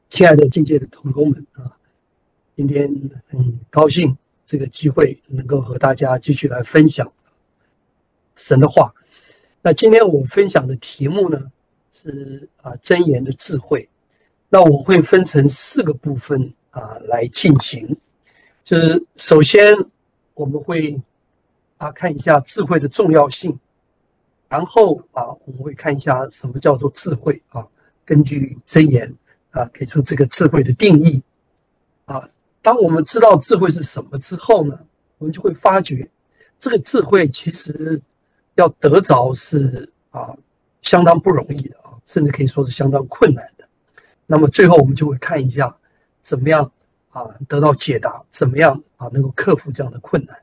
亲爱的境界的同工们啊，今天很高兴这个机会能够和大家继续来分享神的话。那今天我分享的题目呢是箴言的智慧。那我会分成4个部分来进行。就是首先我们会看一下智慧的重要性，然后我们会看一下什么叫做智慧根据箴言给出这个智慧的定义当我们知道智慧是什么之后呢，我们就会发觉这个智慧其实要得着是相当不容易的甚至可以说是相当困难的。那么最后我们就会看一下怎么样得到解答，怎么样能够克服这样的困难。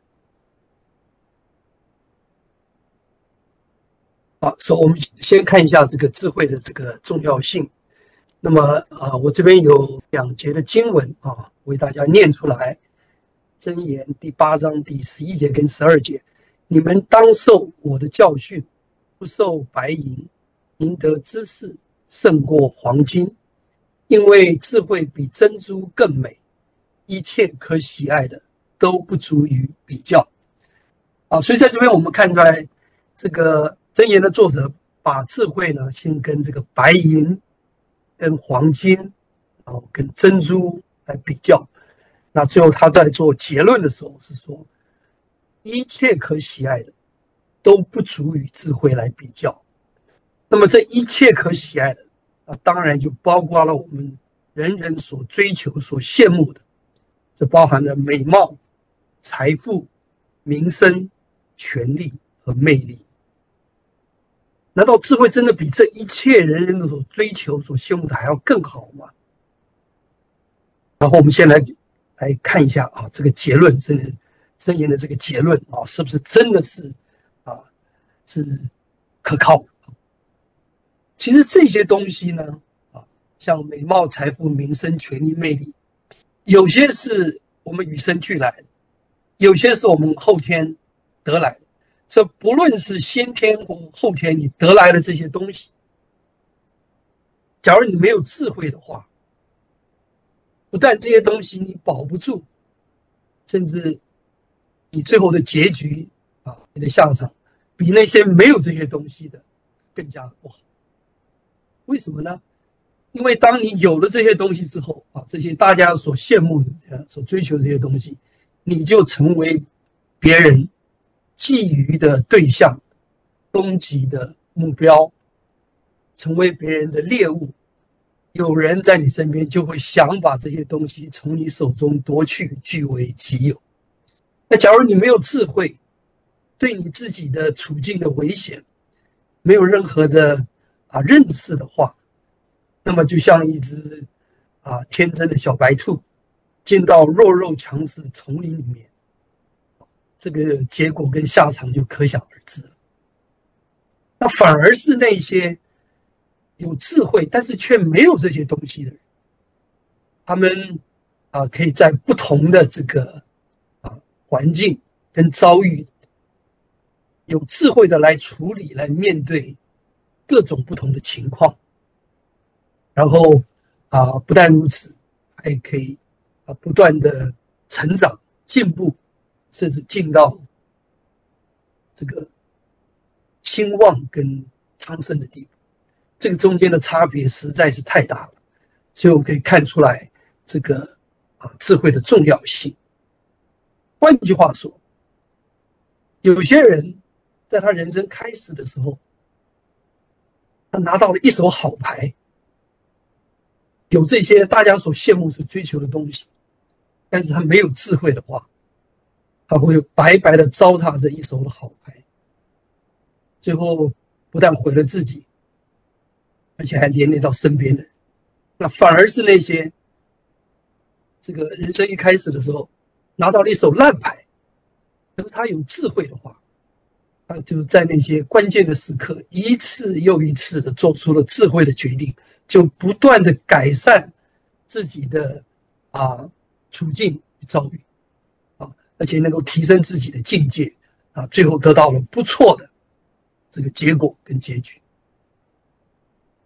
所以我们先看一下这个智慧的这个重要性。那么我这边有2节的经文为大家念出来。箴言第8章第11节跟12节，你们当受我的教训，不受白银，赢得知识胜过黄金，因为智慧比珍珠更美，一切可喜爱的都不足于比较。所以在这边我们看出来，这个箴言的作者把智慧呢先跟这个白银跟黄金跟珍珠来比较。那最后他在做结论的时候是说，一切可喜爱的都不足与智慧来比较。那么这一切可喜爱的当然就包括了我们人人所追求所羡慕的，这包含了美貌、财富、名声、权力和魅力。难道智慧真的比这一切人人所追求所羡慕的还要更好吗？然后我们先来看一下这个结论，箴言的这个结论是不是真的是是可靠的？其实这些东西呢像美貌、财富、名声、权力、魅力，有些是我们与生俱来的，有些是我们后天得来的。所以不论是先天或后天你得来的这些东西，假如你没有智慧的话，不但这些东西你保不住，甚至你最后的结局你的下场比那些没有这些东西的更加不好。为什么呢？因为当你有了这些东西之后这些大家所羡慕的所追求的这些东西，你就成为别人觊觎的对象，攻击的目标，成为别人的猎物。有人在你身边就会想把这些东西从你手中夺去，据为己有。那假如你没有智慧，对你自己的处境的危险没有任何的认识的话，那么就像一只天真的小白兔进到弱肉强食的丛林里面，这个结果跟下场就可想而知了。那反而是那些有智慧但是却没有这些东西的人，他们可以在不同的这个环境跟遭遇，有智慧的来处理，来面对各种不同的情况。然后不但如此，还可以不断的成长进步，甚至进到这个兴旺跟昌盛的地步。这个中间的差别实在是太大了，所以我们可以看出来这个智慧的重要性。换句话说，有些人在他人生开始的时候，他拿到了一手好牌，有这些大家所羡慕所追求的东西，但是他没有智慧的话，他会白白的糟蹋这一手的好牌，最后不但毁了自己，而且还连累到身边的人。那反而是那些这个人生一开始的时候拿到了一手烂牌，可是他有智慧的话，他就是在那些关键的时刻一次又一次的做出了智慧的决定，就不断的改善自己的处境与遭遇而且能够提升自己的境界最后得到了不错的这个结果跟结局。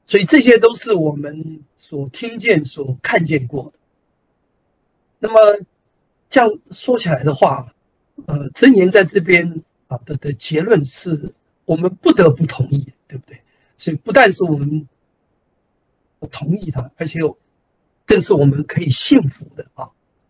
所以这些都是我们所听见、所看见过的。那么这样说起来的话，箴言在这边的结论是我们不得不同意，对不对？所以不但是我们同意它，而且更是我们可以信服的啊。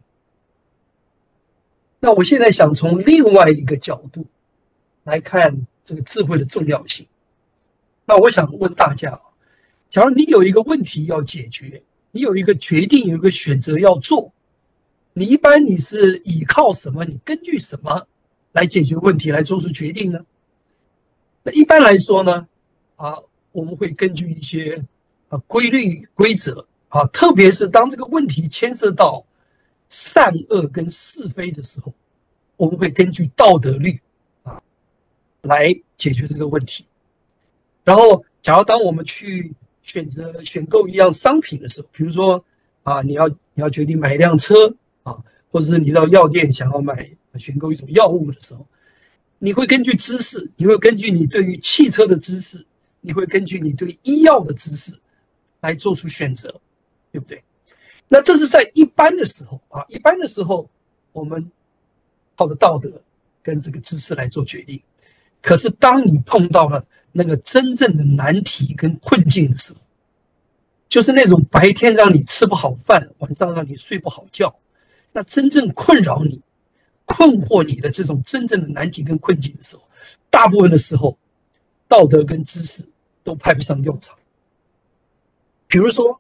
那我现在想从另外一个角度来看这个智慧的重要性。那我想问大家，假如你有一个问题要解决，你有一个决定，有一个选择要做，你是依靠什么？你根据什么来解决问题，来做出决定呢？那一般来说呢，我们会根据一些规律规则特别是当这个问题牵涉到善恶跟是非的时候，我们会根据道德律来解决这个问题。然后，假如当我们去选购一样商品的时候，比如说你要决定买一辆车或者是你到药店想要选购一种药物的时候，你会根据知识，你会根据你对于汽车的知识，你会根据你对医药的知识来做出选择，对不对？那这是在一般的时候一般的时候我们靠着道德跟这个知识来做决定。可是当你碰到了那个真正的难题跟困境的时候，就是那种白天让你吃不好饭，晚上让你睡不好觉，那真正困扰你、困惑你的这种真正的难题跟困境的时候，大部分的时候，道德跟知识都派不上用场。比如说，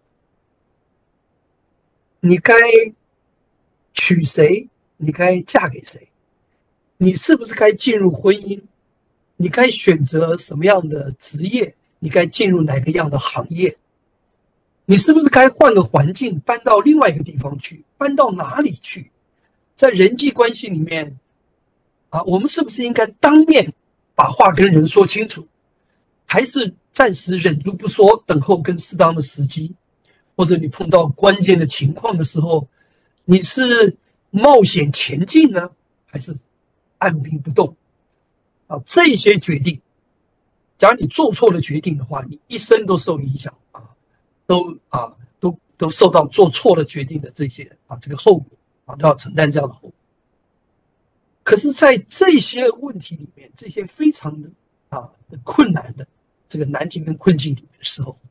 你该娶谁？你该嫁给谁？你是不是该进入婚姻？你该选择什么样的职业？你该进入哪个样的行业？你是不是该换个环境，搬到另外一个地方去？搬到哪里去？在人际关系里面我们是不是应该当面把话跟人说清楚，还是暂时忍住不说，等候更适当的时机？或者你碰到关键的情况的时候，你是冒险前进呢，还是按兵不动这些决定，假如你做错了决定的话，你一生都受影响都受到做错了决定的这个后果都要承担这样的后果。可是在这些问题里面，这些非常的困难的这个难题跟困境里面的时候，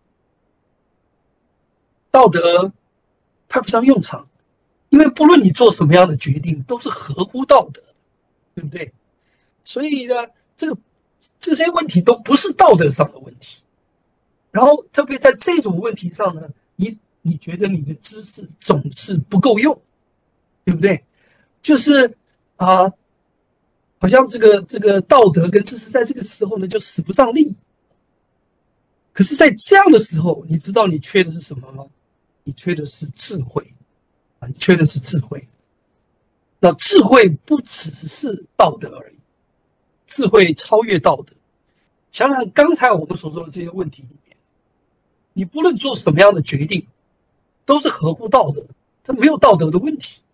道德派不上用场，因为不论你做什么样的决定都是合乎道德的，对不对？所以呢，这些问题都不是道德上的问题。然后特别在这种问题上呢，你觉得你的知识总是不够用，对不对？就是好像这个道德跟知识在这个时候呢就使不上力。可是在这样的时候，你知道你缺的是什么吗？你缺的是智慧你缺的是智慧。那智慧不只是道德而已，智慧超越道德。想想刚才我们所说的这些问题里面，你不论做什么样的决定，都是合乎道德的，这没有道德的问题。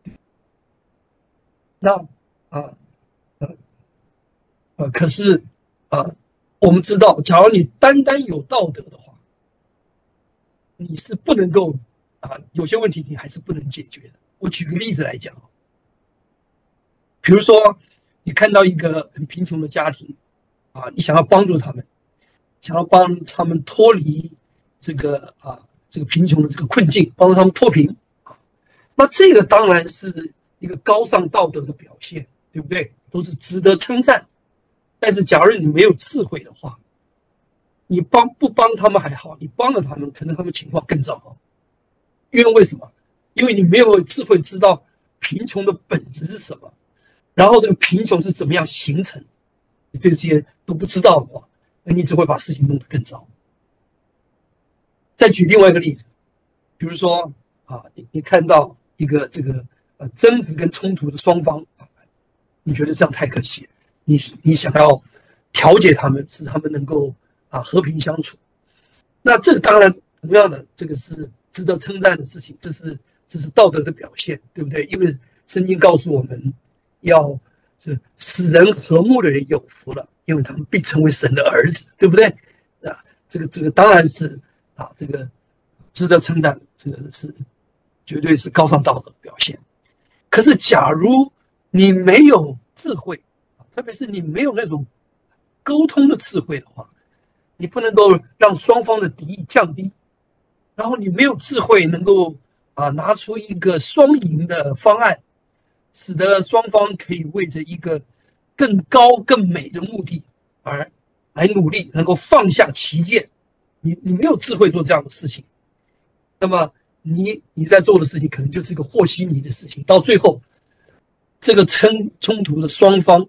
那可是我们知道，假如你单单有道德的话，你是不能够有些问题你还是不能解决的。我举个例子来讲，比如说你看到一个很贫穷的家庭你想要帮助他们，想要帮他们脱离这个贫穷的这个困境，帮助他们脱贫那这个当然是一个高尚道德的表现，对不对？都是值得称赞。但是假如你没有智慧的话，你不帮他们还好，你帮了他们，可能他们情况更糟糕。因为什么？因为你没有智慧知道贫穷的本质是什么，然后这个贫穷是怎么样形成，你对这些都不知道的话，那你只会把事情弄得更糟。再举另外一个例子，比如说你看到一个争执跟冲突的双方你觉得这样太可惜了，你想要调解他们，使他们能够和平相处。那这个当然同样的，这个是值得称赞的事情，这是道德的表现，对不对？因为圣经告诉我们，要使人和睦的人有福了，因为他们必成为神的儿子，对不对？这个当然是这个值得称赞，这个是绝对是高尚道德的表现。可是，假如你没有智慧，特别是你没有那种沟通的智慧的话，你不能够让双方的敌意降低，然后你没有智慧能够拿出一个双赢的方案，使得双方可以为着一个更高更美的目的而来努力，能够放下歧见。你没有智慧做这样的事情，那么你在做的事情可能就是一个和稀泥的事情，到最后这个冲突的双方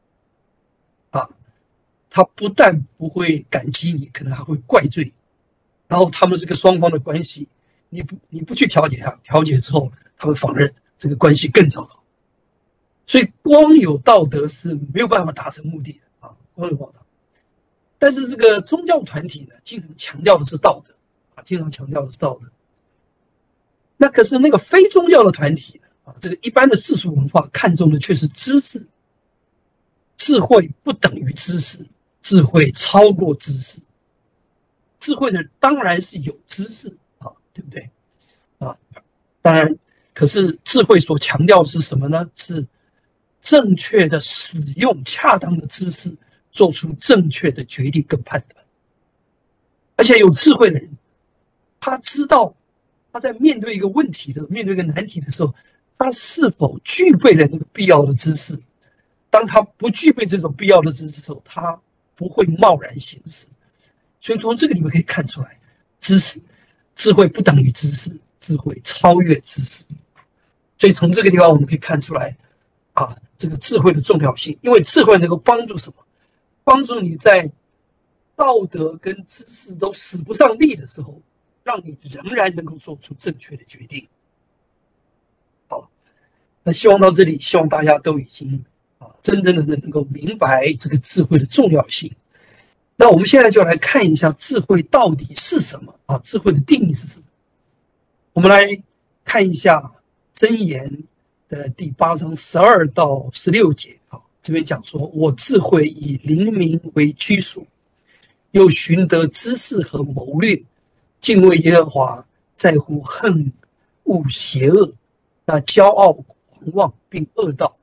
他不但不会感激你，可能还会怪罪，然后他们这个双方的关系，你不去调解它，调解之后他们反而这个关系更糟糕。所以光有道德是没有办法达成目的的光有道德。但是这个宗教团体呢，经常强调的是道德经常强调的是道德。那可是那个非宗教的团体呢这个一般的世俗文化看重的却是知识，智慧不等于知识，智慧超过知识。智慧的当然是有知识对不对当然，可是智慧所强调的是什么呢？是正确的使用恰当的知识，做出正确的决定跟判断。而且有智慧的人，他知道他在面对一个问题的时候，面对一个难题的时候，他是否具备了那个必要的知识。当他不具备这种必要的知识的时候，他不会贸然行事。所以从这个里面可以看出来，智慧不等于知识，智慧超越知识。所以从这个地方我们可以看出来这个智慧的重要性。因为智慧能够帮助什么？帮助你在道德跟知识都使不上力的时候，让你仍然能够做出正确的决定。好，那希望到这里，希望大家都已经真正的能够明白这个智慧的重要性。那我们现在就来看一下智慧到底是什么智慧的定义是什么？我们来看一下箴言的第8章12到16节这边讲说，我智慧以灵明为居所，又寻得知识和谋略，敬畏耶和华，在乎恨恶邪恶，那骄傲狂妄并恶道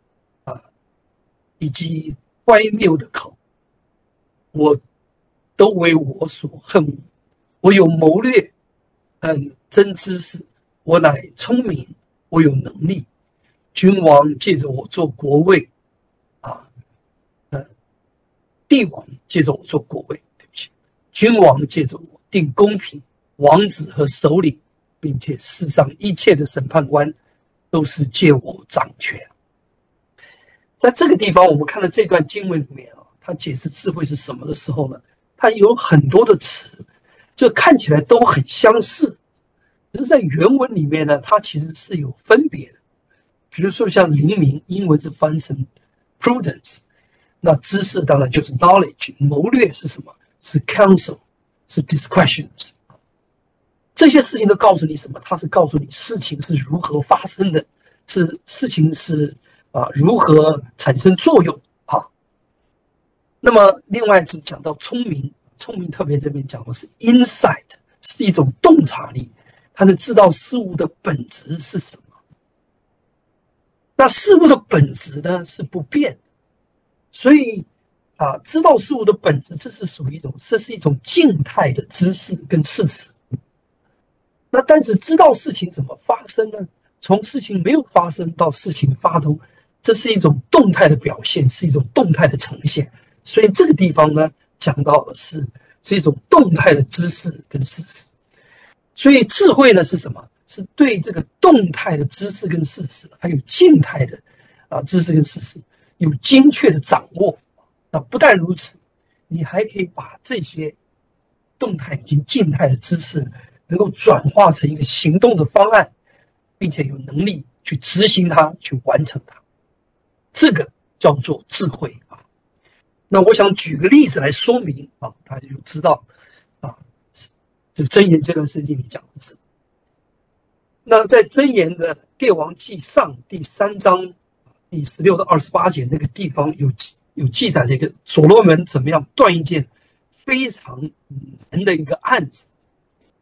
以及乖谬的口，我都为我所恨恶。我有谋略真知识，我乃聪明，我有能力。君王借着我做国位帝王借着我做国位，对不起，君王借着我定公平，王子和首领，并且世上一切的审判官都是借我掌权。在这个地方，我们看到这段经文里面他解释智慧是什么的时候呢，他有很多的词，就看起来都很相似，可是在原文里面呢，它其实是有分别的。比如说像灵明，英文是翻成 prudence， 那知识当然就是 knowledge， 谋略是什么？是 counsel， 是 discretion。 这些事情都告诉你什么？它是告诉你事情是如何发生的，事情是如何产生作用那么另外是讲到聪明，聪明特别这边讲的是 insight， 是一种洞察力，它能知道事物的本质是什么。那事物的本质呢是不变的，所以知道事物的本质，这是一种静态的知识跟事实。那但是知道事情怎么发生呢？从事情没有发生到事情发生，这是一种动态的表现，是一种动态的呈现。所以这个地方呢，讲到的是一种动态的知识跟事实。所以智慧呢是什么？是对这个动态的知识跟事实，还有静态的知识跟事实有精确的掌握。那不但如此，你还可以把这些动态以及静态的知识能够转化成一个行动的方案，并且有能力去执行它，去完成它。这个叫做智慧那我想举个例子来说明大家就知道这个箴言这段圣经里讲的是。那在箴言的列王记上第3章第16到28节那个地方有记载这个所罗门怎么样断一件非常难的一个案子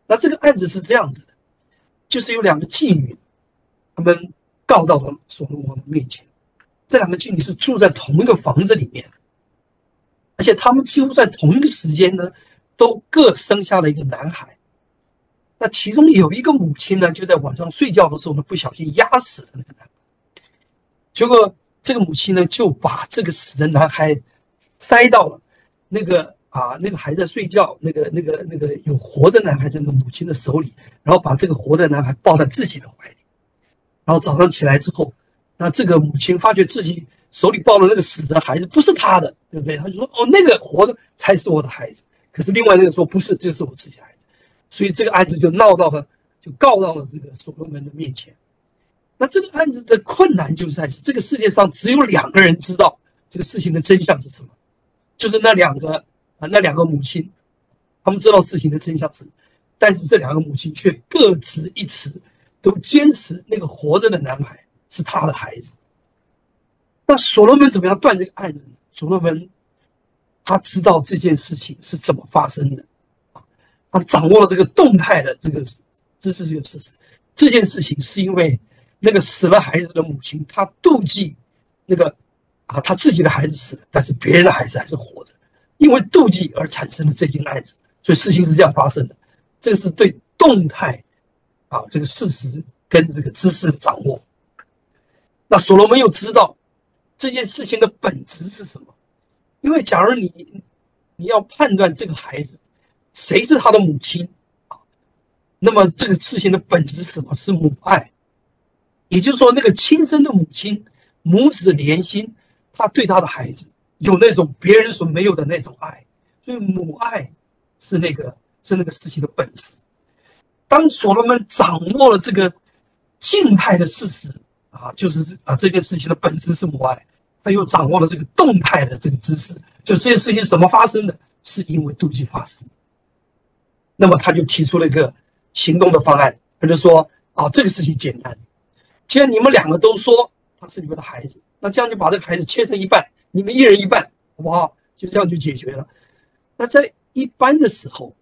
那这个案子是这样子的，就是有2个妓女，他们告到了所罗门面前。这2个妓女是住在同一个房子里面，而且他们几乎在同一个时间呢，都各生下了一个男孩。那其中有一个母亲呢，就在晚上睡觉的时候呢，不小心压死了那个男孩。结果这个母亲呢，就把这个死的男孩塞到了那个还在睡觉那个有活的男孩这个母亲的手里，然后把这个活的男孩抱在自己的怀里。然后早上起来之后，那这个母亲发觉自己手里抱的那个死的孩子不是他的，对不对？他就说：“哦，那个活的才是我的孩子。”可是另外那个说：“不是，这是我自己的孩子。”所以这个案子就闹到了，就告到了这个所罗门的面前。那这个案子的困难就在于，这个世界上只有2个人知道这个事情的真相是什么，就是那两个母亲，他们知道事情的真相是什么，但是这2个母亲却各执一词，都坚持那个活着的男孩是他的孩子。那所罗门怎么样断这个案子呢？所罗门他知道这件事情是怎么发生的，他掌握了这个动态的这个知识，这个事实。这件事情是因为那个死了孩子的母亲，她妒忌那个她自己的孩子死了，但是别人的孩子还是活着，因为妒忌而产生的这件案子。所以事情是这样发生的。这个是对动态这个事实跟这个知识的掌握。那所罗门又知道这件事情的本质是什么？因为假如你要判断这个孩子谁是他的母亲那么这个事情的本质是什么？是母爱。也就是说，那个亲生的母亲母子连心，他对他的孩子有那种别人所没有的那种爱，所以母爱是那个事情的本质。当所罗门掌握了这个静态的事实就是这件事情的本质是母爱，他又掌握了这个动态的这个知识，就这件事情怎么发生的，是因为妒忌发生。那么他就提出了一个行动的方案，他就说这个事情简单，既然你们2个都说他是你们的孩子，那这样就把这个孩子切成一半，你们一人一半，好不好？就这样就解决了。那在一般的时候，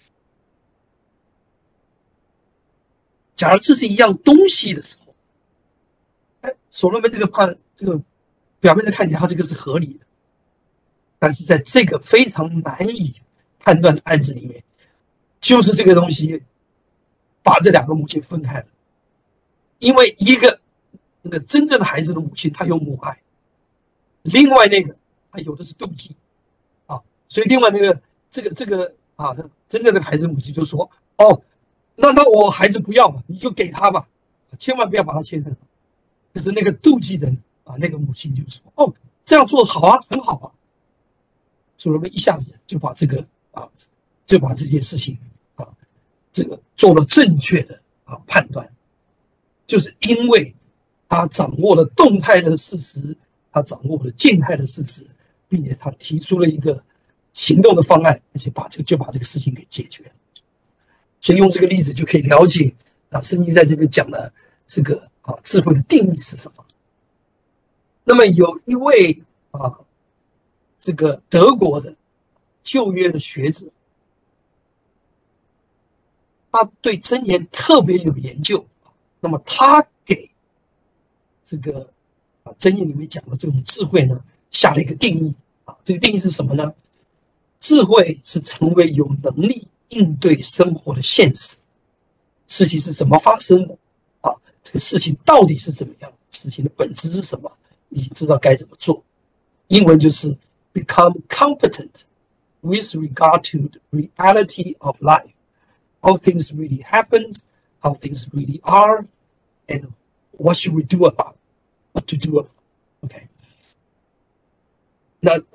假如这是一样东西的时候，所罗门这个表面上看起来他这个是合理的，但是在这个非常难以判断的案子里面，就是这个东西把这2个母亲分开了。因为一个那个真正的孩子的母亲，她有母爱，另外那个她有的是妒忌所以另外那个这个真正的孩子母亲就说：“哦，那我孩子不要嘛，你就给他吧，千万不要把他切成。”可是那个妒忌的那个母亲就说：“哦，这样做好啊，很好啊。”所罗门一下子就把这件事情这个做了正确的判断，就是因为他掌握了动态的事实，他掌握了静态的事实，并且他提出了一个行动的方案，而且把这个事情给解决了。所以用这个例子就可以了解圣经在这边讲的这个智慧的定义是什么。那么有一位这个德国的旧约的学者，他对箴言特别有研究。那么他给这个箴言里面讲的这种智慧呢，下了一个定义这个定义是什么呢？智慧是成为有能力应对生活的现实，事情是怎么发生的这个事情到底是怎么样，事情的本质是什么，以及知道该怎么做。英文就是 become competent with regard to the reality of life, how things really happen, how things really are, and what should we do about it, what to do about it. OK， 那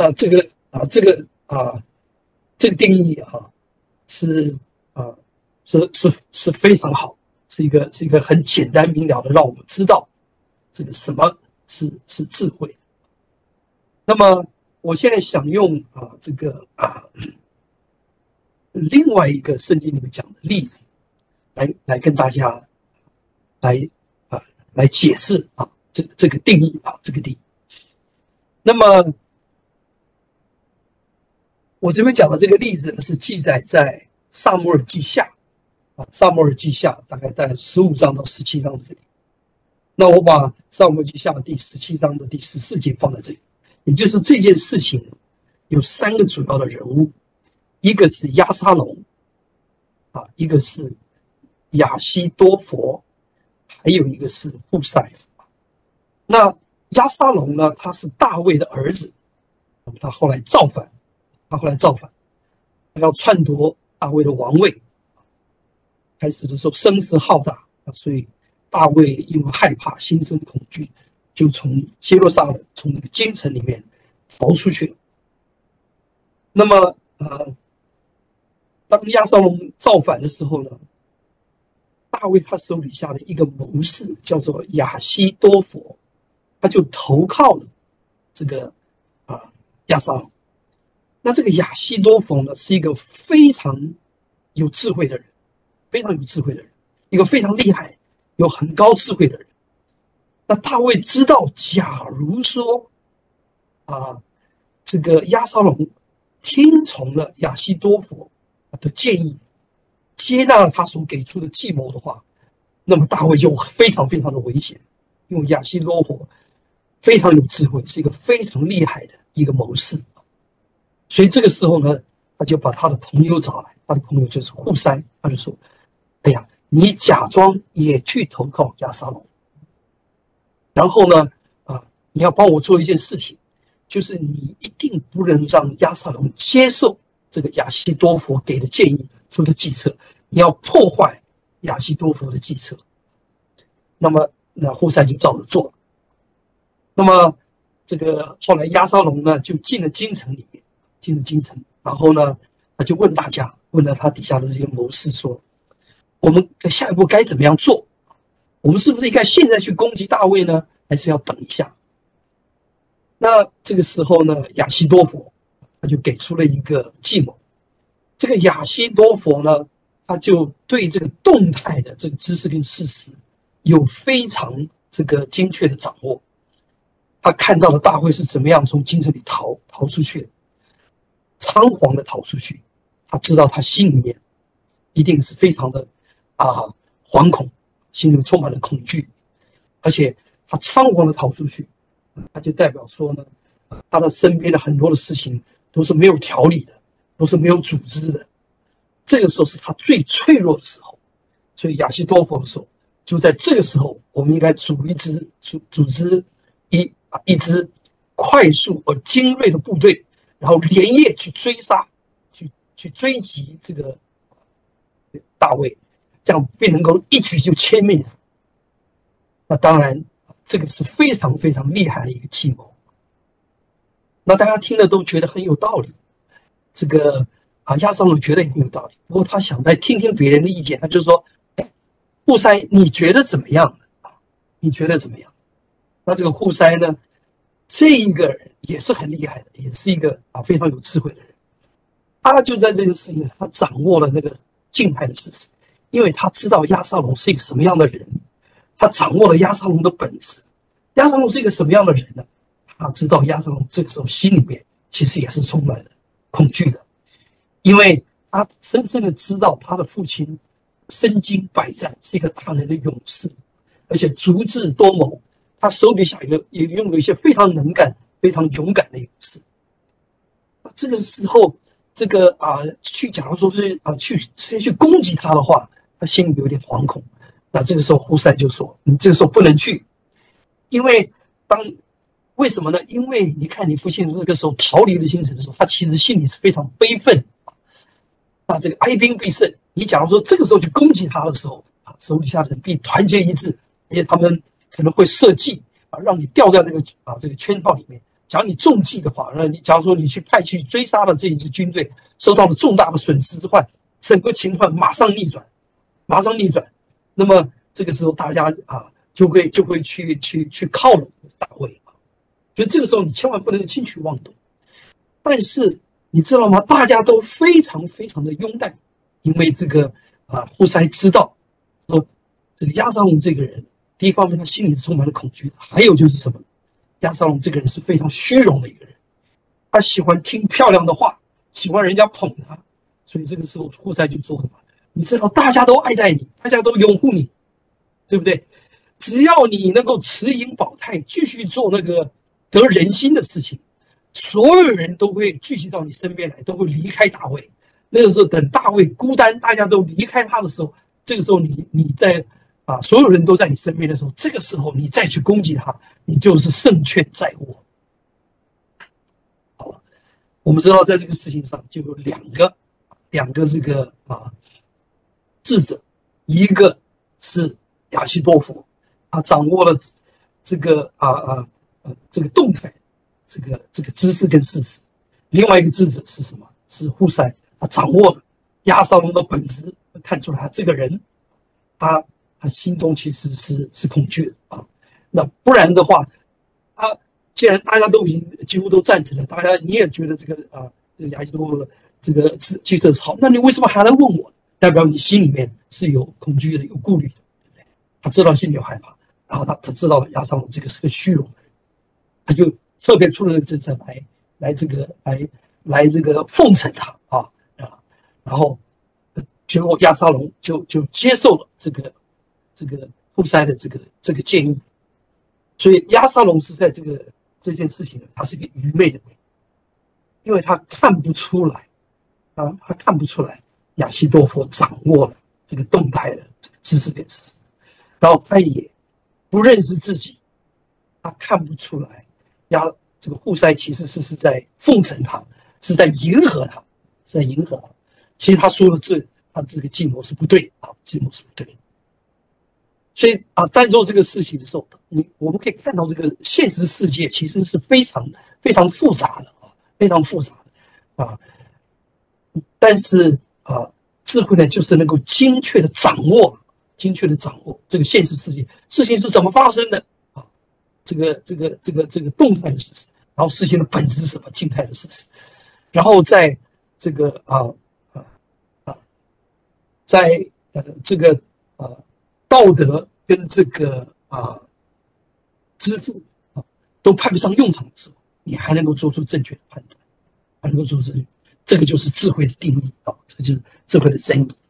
这个定义是非常好，是一个很简单明了的，让我们知道这个什么是智慧。那么我现在想用这个另外一个圣经里面讲的例子来跟大家来解释这个定义这个定义。那么我这边讲的这个例子呢，是记载在撒母耳记下撒母耳记下大概在15章到17章这里。那我把撒母耳记下第17章的第14节放在这里，也就是这件事情有3个主要的人物，一个是押沙龙一个是亚希多弗，还有一个是户塞。那押沙龙呢，他是大卫的儿子，他后来造反，他要篡夺大卫的王位。开始的时候声势浩大，所以大卫因为害怕，心生恐惧，就从耶路撒冷，从那个京城里面逃出去了。那么当押沙龙造反的时候呢，大卫他手底下的一个谋士叫做亚希多弗，他就投靠了这个押沙龙。那这个亚希多弗呢，是一个非常有智慧的人，一个非常厉害、有很高智慧的人。那大卫知道，假如说这个押沙龙听从了亚希多弗的建议，接纳了他所给出的计谋的话，那么大卫就非常非常的危险，因为亚希多弗非常有智慧，是一个非常厉害的一个谋士。所以这个时候呢，他就把他的朋友找来，他的朋友就是户塞，他就说：“哎呀，你假装也去投靠押沙龙，然后呢，你要帮我做一件事情，就是你一定不能让押沙龙接受这个亚希多弗给的建议出的计策，你要破坏亚希多弗的计策。”那么，户塞就照着做了。那么，这个后来押沙龙呢，就进了京城里面，然后呢，他就问了他底下的这些谋士说：“我们下一步该怎么样做？我们是不是应该现在去攻击大卫呢，还是要等一下？”那这个时候呢，亚希多弗他就给出了一个计谋。这个亚希多弗呢，他就对这个动态的这个知识跟事实有非常这个精确的掌握。他看到了大卫是怎么样从京城里逃出去的，仓皇的逃出去。他知道他心里面一定是非常的惶恐，心里面充满了恐惧，而且他仓皇的逃出去，他就代表说呢，他的身边的很多的事情都是没有条理的，都是没有组织的。这个时候是他最脆弱的时候，所以亚希多弗说，就在这个时候，我们应该组织一支快速而精锐的部队，然后连夜去追杀，去追击这个大卫，这样便能够一举就歼灭他。那当然，这个是非常非常厉害的一个计谋。那大家听了都觉得很有道理。这个押沙龙觉得也很有道理，不过他想再听听别人的意见，他就说：“哎，户塞，你觉得怎么样？你觉得怎么样？”那这个户塞呢，这一个人也是很厉害的，也是一个非常有智慧的人。他就在这个事情，他掌握了那个静态的事实，因为他知道押沙龙是一个什么样的人，他掌握了押沙龙的本质。押沙龙是一个什么样的人呢？他知道押沙龙这个时候心里面其实也是充满了恐惧的，因为他深深的知道他的父亲身经百战，是一个大能的勇士，而且足智多谋。他手底下也拥有一些非常能干、非常勇敢的勇士。这个时候，这个假如说是直接去攻击他的话，他心里有点惶恐。那这个时候，户塞就说：“你这个时候不能去，因为为什么呢？因为你看你父亲那个时候逃离了京城的时候，他其实心里是非常悲愤。那这个哀兵必胜，你假如说这个时候去攻击他的时候，手底下的人必团结一致，而且他们可能会设计让你掉在这个圈套里面。假如你中计的话，假如说你派去追杀了这一支军队，受到了重大的损失之后，整个情况马上逆转。那么这个时候大家就会去靠拢大卫。所以这个时候你千万不能轻举妄动。但是你知道吗？大家都非常非常的拥戴，因为这个户塞知道说这个押沙龙这个人，第一方面他心里是充满了恐惧的，还有就是什么？押沙龙这个人是非常虚荣的一个人，他喜欢听漂亮的话，喜欢人家捧他，所以这个时候户塞就说什么：“ 你知道大家都爱戴你，大家都拥护你，对不对？只要你能够持盈保泰，继续做那个得人心的事情，所有人都会聚集到你身边来，都会离开大卫。那个时候，等大卫孤单，大家都离开他的时候，这个时候你在所有人都在你身边的时候，这个时候你再去攻击他，你就是胜券在握。好了，我们知道在这个事情上就有两个这个智者，一个是亚希多弗，他掌握了这个这个动态，这个知识跟事实；另外一个智者是什么？是户塞，他掌握了押沙龙的本质，看出来他这个人，他心中其实是恐惧的啊。那不然的话，既然大家都已经几乎都赞成了，大家你也觉得这个亚希多弗这个记者是好，那你为什么还来问我？代表你心里面是有恐惧的，有顾虑的，对不对？他知道心里有害怕，然后他知道押沙龙这个是个虚荣的人，他就特别出了这个政策来这个奉承他然后结果押沙龙就接受了这个户塞的这个建议，所以押沙龙是在这件事情他是一个愚昧的人，因为他看不出来他看不出来亚希多弗掌握了这个动态的这个知识跟事实，然后他也不认识自己，他看不出来这个户塞其实是在奉承他，是在迎合他，其实他说的他这个计谋是不对计谋是不对的。所以单做这个事情的时候，我们可以看到这个现实世界其实是非常非常复杂的非常复杂的但是智慧呢，就是能够精确的掌握这个现实世界事情是怎么发生的这个动态的事实，然后事情的本质是什么，静态的事实，然后在这个在这个道德跟这个知识都派不上用场的时候，你还能够做出正确的判断，还能够做出这个就是智慧的定义这个就是智慧的真义。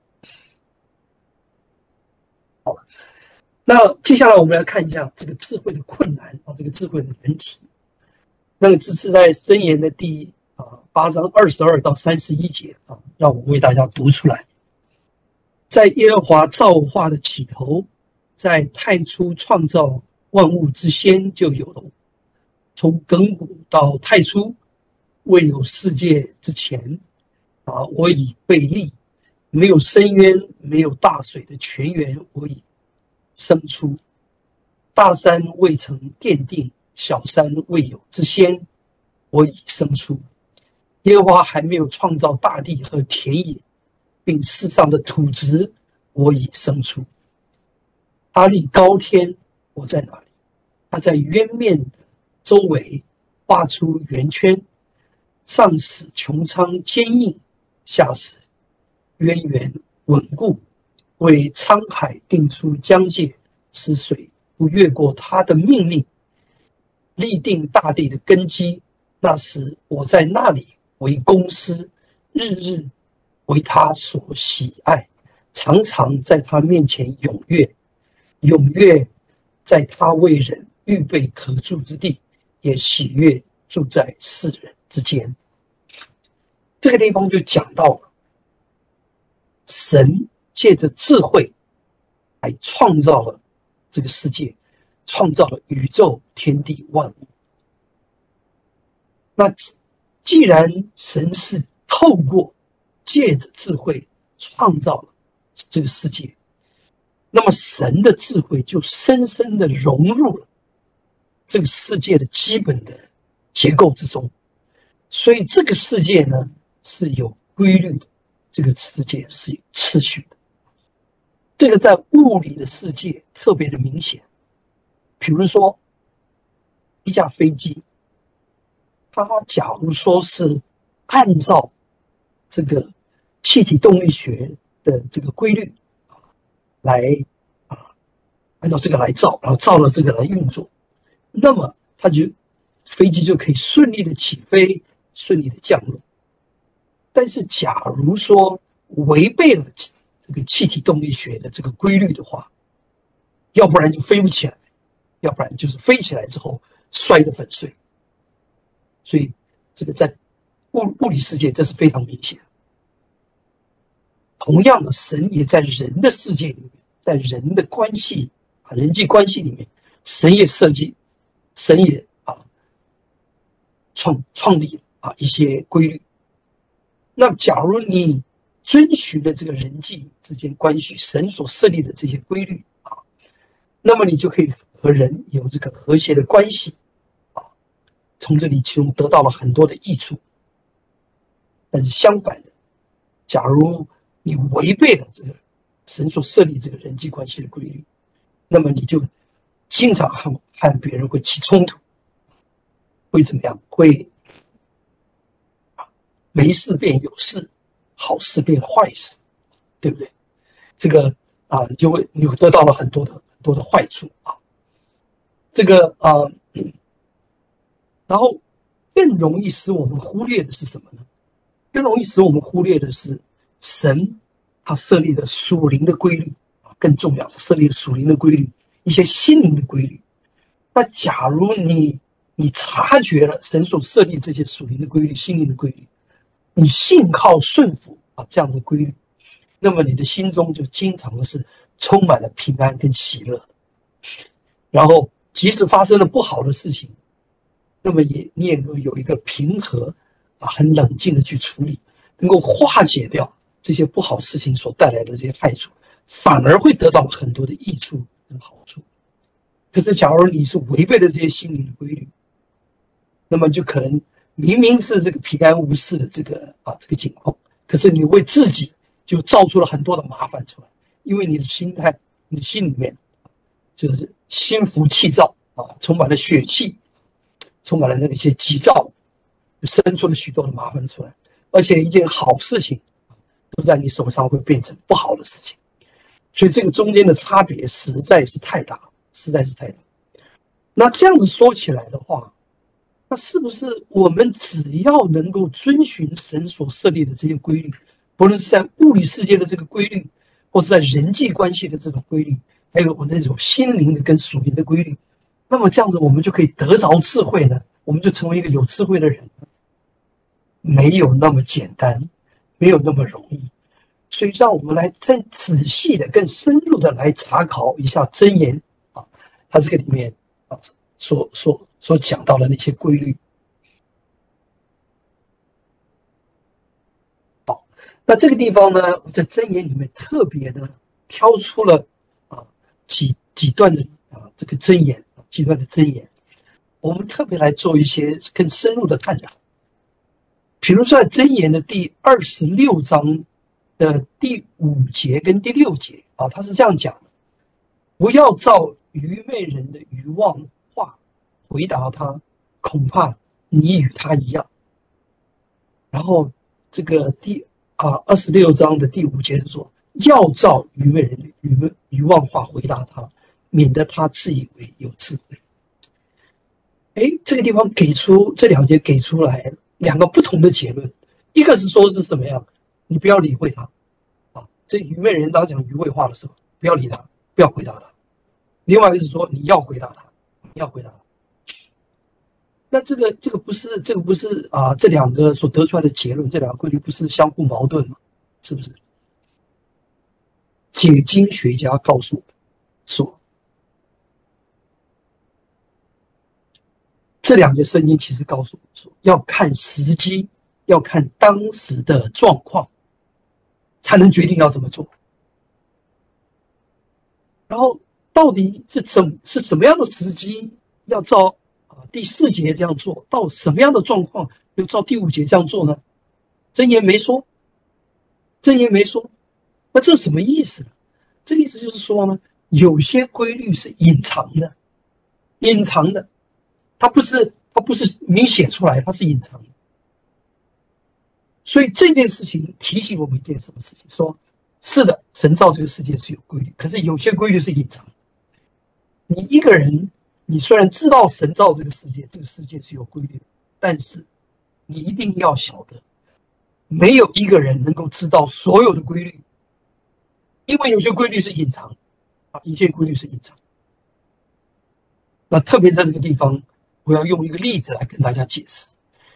好，那接下来我们来看一下这个智慧的困难这个智慧的难题。那个这是在箴言的第8章22到31节让我为大家读出来。在耶和华造化的起头，在太初创造万物之先就有了我。从亘古到太初，未有世界之前我已被立，没有深渊，没有大水的泉源，我已生出。大山未曾奠定，小山未有之先，我已生出。耶和华还没有创造大地和田野，并世上的土质，我已生出。他立高天，我在哪里？他在渊面的周围画出圆圈，上使穹苍坚硬，下使渊源稳固，为沧海定出疆界，使水不越过他的命令，立定大地的根基。那时我在那里为公司，日日为他所喜爱，常常在他面前踊跃在他为人预备可住之地，也喜悦住在世人之间。这个地方就讲到了神借着智慧来创造了这个世界，创造了宇宙天地万物。那既然神是透过借着智慧创造了这个世界，那么神的智慧就深深的融入了这个世界的基本的结构之中，所以这个世界呢是有规律的，这个世界是有秩序的。这个在物理的世界特别的明显，比如说一架飞机，它假如说是按照这个气体动力学的这个规律来按照这个来造，然后造了这个来运作，那么飞机就可以顺利的起飞，顺利的降落。但是假如说违背了这个气体动力学的这个规律的话，要不然就飞不起来，要不然就是飞起来之后摔得粉碎。所以这个在物理世界这是非常明显。同样的，神也在人的世界里面，在人的关系人际关系里面，神也设计，神也创立一些规律。那假如你遵循了这个人际之间关系，神所设立的这些规律那么你就可以和人有这个和谐的关系从这里其中得到了很多的益处。但是相反的，假如你违背了这个神所设立这个人际关系的规律，那么你就经常和别人会起冲突，会怎么样？会没事变有事，好事变坏事，对不对？这个你会得到了很多的坏处这个然后更容易使我们忽略的是什么呢？更容易使我们忽略的是神他设立的属灵的规律更重要，设立的属灵的规律，一些心灵的规律。那假如你察觉了神所设立这些属灵的规律、心灵的规律，你信靠顺服这样的规律，那么你的心中就经常是充满了平安跟喜乐。然后即使发生了不好的事情，那么你也能有一个平和很冷静的去处理，能够化解掉这些不好事情所带来的这些害处，反而会得到很多的益处跟好处。可是假如你是违背了这些心灵的规律，那么就可能明明是这个平安无事的这个情况，可是你为自己就造出了很多的麻烦出来，因为你的心态，你的心里面就是心浮气躁充满了血气，充满了那些急躁，生出了许多的麻烦出来，而且一件好事情都在你手上会变成不好的事情。所以这个中间的差别实在是太大。那这样子说起来的话，那是不是我们只要能够遵循神所设立的这些规律，不论是在物理世界的这个规律，或是在人际关系的这种规律，还有我们那种心灵的跟属灵的规律，那么这样子我们就可以得着智慧呢？我们就成为一个有智慧的人？没有那么简单，没有那么容易。所以让我们来更仔细的、更深入的来查考一下箴言它这个里面所讲到的那些规律。好，那这个地方呢，我在箴言里面特别呢挑出了几段的这个箴言，几段的箴言，我们特别来做一些更深入的探讨。比如说在箴言的第26章的第5节跟第6节他是这样讲的：不要照愚昧人的愚妄话回答他，恐怕你与他一样。然后这个第26章的第5节说，要照愚昧人的愚妄话回答他，免得他自以为有智慧。这个地方这2节给出来2个不同的结论，一个是说是什么样，你不要理会他这愚昧人当讲愚昧话的时候，不要理他，不要回答他。另外一个是说你要回答他，那这个不是这2个所得出来的结论，这2个规律不是相互矛盾吗？是不是？解经学家告诉我说，这2节圣经其实告诉我们说，要看时机，要看当时的状况，才能决定要怎么做。然后到底是什么样的时机要照第4节这样做，到什么样的状况又照第5节这样做呢？箴言没说。那这是什么意思呢？这个意思就是说呢，有些规律是隐藏的，它不是明显出来，它是隐藏的。所以这件事情提醒我们一件什么事情？说是的，神造这个世界是有规律，可是有些规律是隐藏的。你一个人，你虽然知道神造这个世界是有规律的，但是你一定要晓得，没有一个人能够知道所有的规律， 因为有些规律是隐藏一些规律是隐藏。那特别在这个地方，我要用一个例子来跟大家解释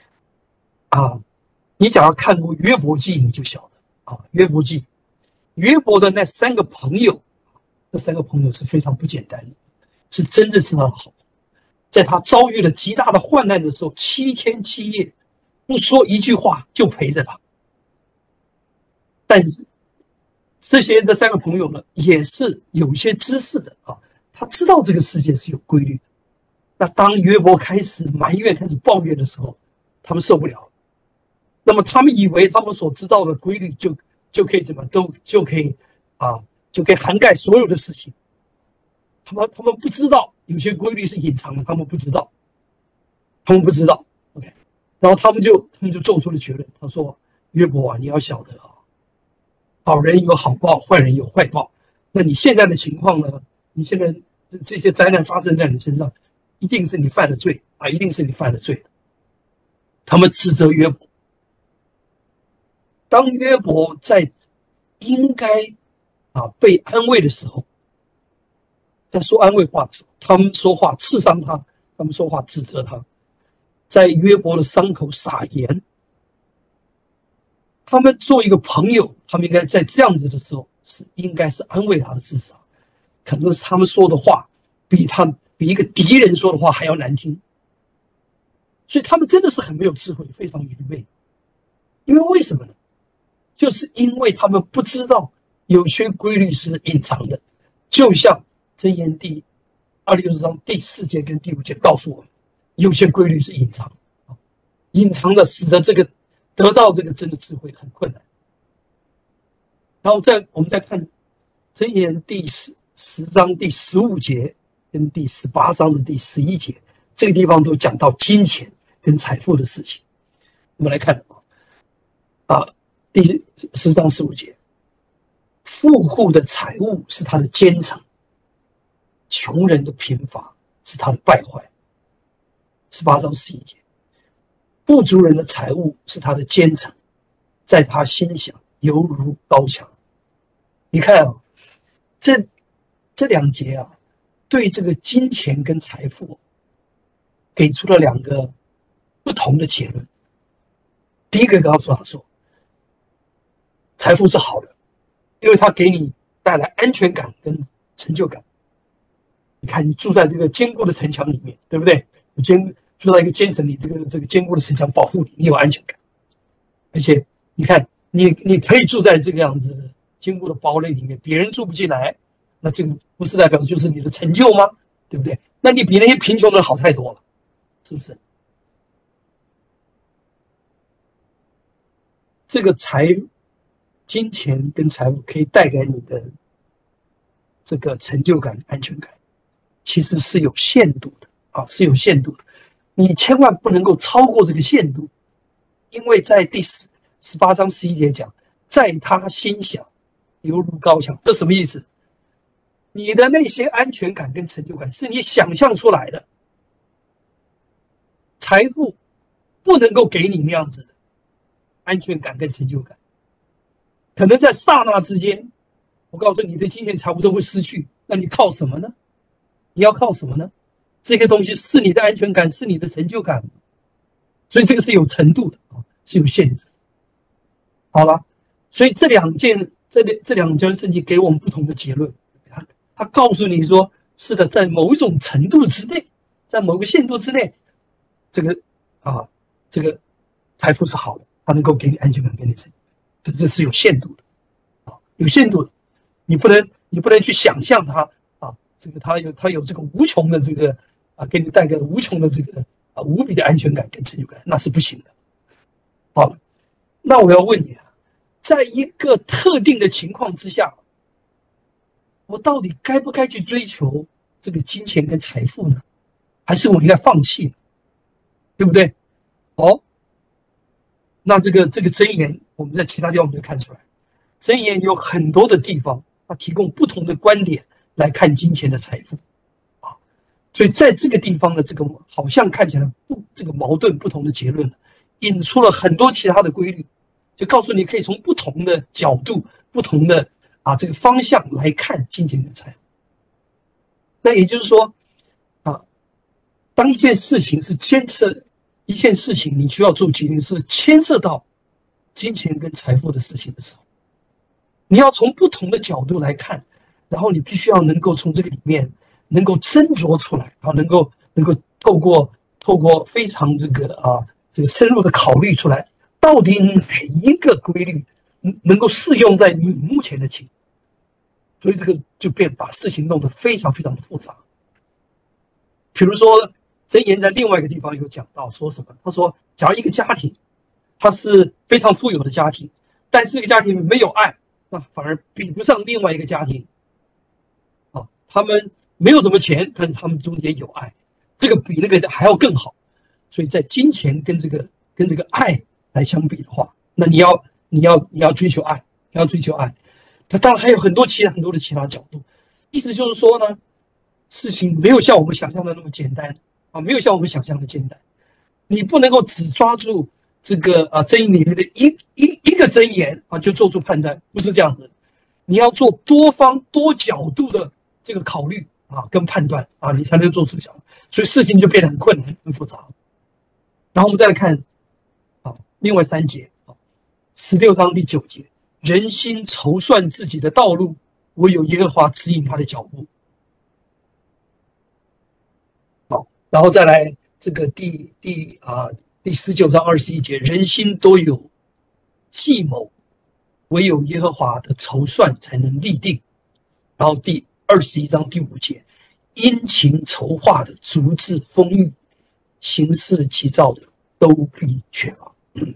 你只要看过约伯记，你就晓得约伯记，约伯的那3个朋友，那3个朋友是非常不简单的，是真的是他的好。在他遭遇了极大的患难的时候，7天7夜不说一句话就陪着他。但是这3个朋友呢，也是有一些知识的他知道这个世界是有规律的。那当约伯开始埋怨、开始抱怨的时候，他们受不了了。那么他们以为他们所知道的规律就可以怎么就可以涵盖所有的事情。他们不知道有些规律是隐藏的，他们不知道。OK， 然后他们就做出了结论，他说：“约伯啊，你要晓得好人有好报，坏人有坏报。那你现在的情况呢？你现在这些灾难发生在你身上，一定是你犯了罪一定是你犯了罪。”他们指责约伯。当约伯在应该被安慰的时候，在说安慰话的时候，他们说话刺伤他，他们说话指责他，在约伯的伤口撒盐。他们做一个朋友，他们应该在这样子的时候应该是安慰他的，至少可能是他们说的话比一个敌人说的话还要难听。所以他们真的是很没有智慧，非常愚昧。因为为什么呢？就是因为他们不知道有些规律是隐藏的，就像箴言第26章第4节跟第5节告诉我们，有些规律是隐藏的，隐藏的使得这个得到这个真的智慧很困难。然后我们再看箴言第10章第15节跟第18章的第11节，这个地方都讲到金钱跟财富的事情。我们来看第10章15节，富户的财物是他的奸臣，穷人的贫乏是他的败坏。18章11节，富足人的财物是他的奸臣，在他心想犹如高墙。你看这2节对这个金钱跟财富给出了2个不同的结论。第一个告诉他说，财富是好的，因为它给你带来安全感跟成就感。你看，你住在这个坚固的城墙里面，对不对？你住在一个坚城里，这个坚固的城墙保护你，你有安全感。而且你看，你可以住在这个样子的坚固的堡垒里面，别人住不进来，那这个不是代表就是你的成就吗？对不对？那你比那些贫穷的人好太多了，是不是？这个金钱跟财富可以带给你的这个成就感、安全感，其实是有限度的是有限度的。你千万不能够超过这个限度，因为在第18章11节讲，在他心想犹如高墙，这什么意思？你的那些安全感跟成就感是你想象出来的，财富不能够给你那样子的安全感跟成就感。可能在刹那之间，我告诉你的金钱财富都会失去，那你靠什么呢？你要靠什么呢？这些东西是你的安全感，是你的成就感，所以这个是有程度的是有限制。好了，所以这两件圣经给我们不同的结论。他告诉你说，是的，在某一种程度之内，在某个限度之内，这个财富是好的，它能够给你安全感，给你成就。可是这是有限度的有限度的，你不能去想象它这个它有这个无穷的这个给你带来无穷的这个无比的安全感跟成就感，那是不行的。好了，那我要问你在一个特定的情况之下，我到底该不该去追求这个金钱跟财富呢？还是我应该放弃？对不对？那这个箴言，我们在其他地方就看出来，箴言有很多的地方，它提供不同的观点来看金钱的财富所以在这个地方的这个好像看起来这个矛盾不同的结论，引出了很多其他的规律，就告诉你可以从不同的角度、不同的这个方向来看金钱跟财富。那也就是说当一件事情是一件事情你需要做决定是牵涉到金钱跟财富的事情的时候，你要从不同的角度来看，然后你必须要能够从这个里面能够斟酌出来，能够透过非常这个深入的考虑出来，到底哪一个规律能够适用在你目前的情况。所以这个就把事情弄得非常非常的复杂。比如说箴言在另外一个地方有讲到说什么，他说假如一个家庭他是非常富有的家庭，但是这个家庭没有爱，那反而比不上另外一个家庭他们没有什么钱，但是他们中间有爱，这个比那个还要更好。所以在金钱跟这个爱来相比的话，那你要追求爱，你要追求爱。它当然还有很多的其他角度，意思就是说呢，事情没有像我们想象的那么简单没有像我们想象的简单。你不能够只抓住这个箴言里面的一个箴言就做出判断，不是这样子。你要做多方多角度的这个考虑跟判断你才能做出想法，所以事情就变得很困难很复杂。然后我们再来看另外3节16章第9节，人心筹算自己的道路，唯有耶和华指引他的脚步。然后再来这个第19章21节，人心都有计谋，唯有耶和华的筹算才能立定。然后第21章第5节，殷勤筹划的足智丰裕，行事急躁的都必缺乏。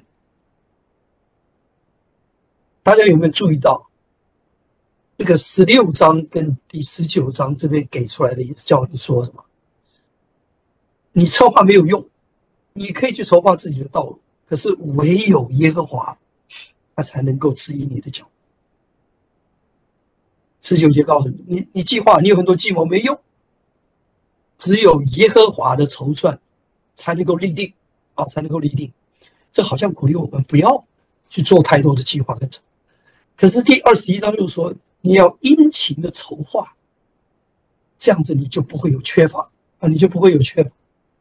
大家有没有注意到这个16章跟第19章这边给出来的意思，叫你说什么？你策划没有用，你可以去筹划自己的道路，可是唯有耶和华他才能够指引你的脚步。19节告诉你，你计划，你有很多计谋没用，只有耶和华的筹算才能够立定才能够立定。这好像鼓励我们不要去做太多的计划跟筹划。可是第21章又说，你要殷勤的筹划，这样子你就不会有缺乏你就不会有缺乏。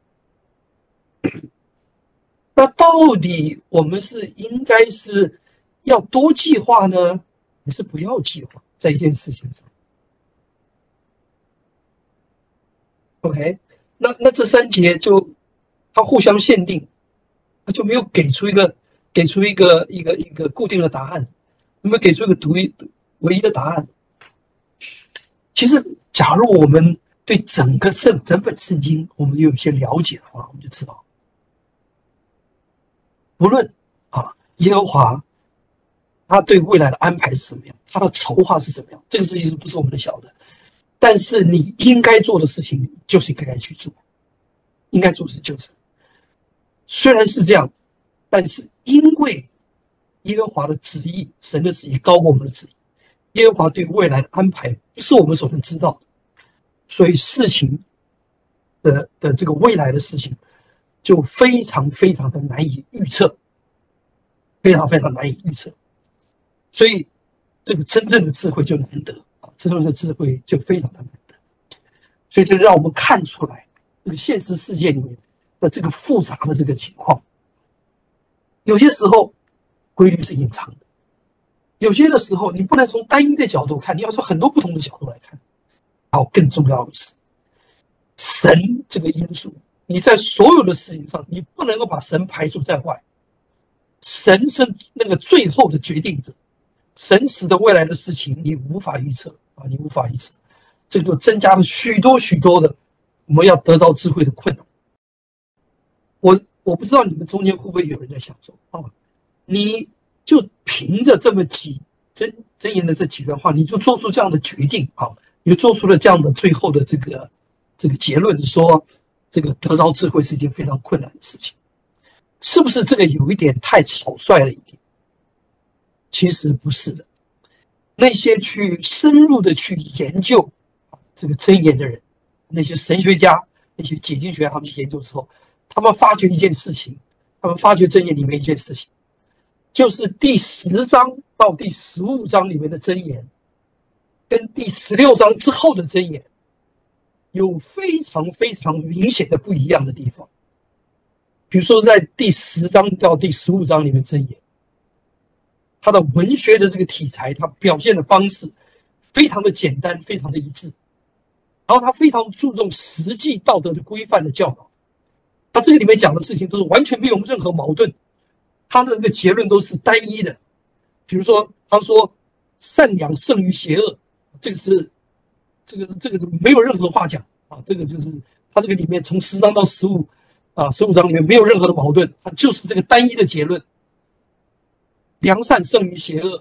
那到底我们是应该是要多计划呢，还是不要计划在一件事情上 ？OK， 那这3节就它互相限定，它就没有给出一个固定的答案，有没有给出一个唯一的答案？其实，假如我们对整本圣经我们有一些了解的话，我们就知道，不论耶和华他对未来的安排是什么样，他的筹划是什么样，这个事情不是我们能晓得。但是你应该做的事情就是应该去做，应该做的事就是。虽然是这样，但是因为耶和华的旨意，神的旨意高过我们的旨意，耶和华对未来的安排不是我们所能知道的，所以事情的这个未来的事情就非常非常的难以预测，非常非常难以预测。所以这个真正的智慧就难得真正的智慧就非常的难得。所以这让我们看出来这个现实世界里面的这个复杂的这个情况，有些时候规律是隐藏的，有些的时候你不能从单一的角度看，你要从很多不同的角度来看。然后更重要的是神这个因素，你在所有的事情上你不能够把神排除在外，神是那个最后的决定者，神使得未来的事情你无法预测你无法预测，这就增加了许多许多的我们要得到智慧的困难。我不知道你们中间会不会有人在想说你就凭着这么箴言的这几段话，你就做出这样的决定你就做出了这样的最后的这个结论，说这个得到智慧是一件非常困难的事情，是不是这个有一点太草率了一点？其实不是的，那些去深入的去研究这个箴言的人，那些神学家、那些解经学家，他们研究之后，他们发觉一件事情，他们发觉箴言里面一件事情，就是第10章到第15章里面的箴言， 跟第16章之后的箴言有非常非常明显的不一样的地方。比如说在第10章到第15章里面箴言，它的文学的这个题材，它表现的方式非常的简单，非常的一致，然后它非常注重实际道德的规范的教导。它这个里面讲的事情都是完全没有任何矛盾，它的这个结论都是单一的。比如说他说善良胜于邪恶，这个没有任何话讲啊，这个就是他这个里面从10章到15章里面没有任何的矛盾，它就是这个单一的结论。良善胜于邪恶，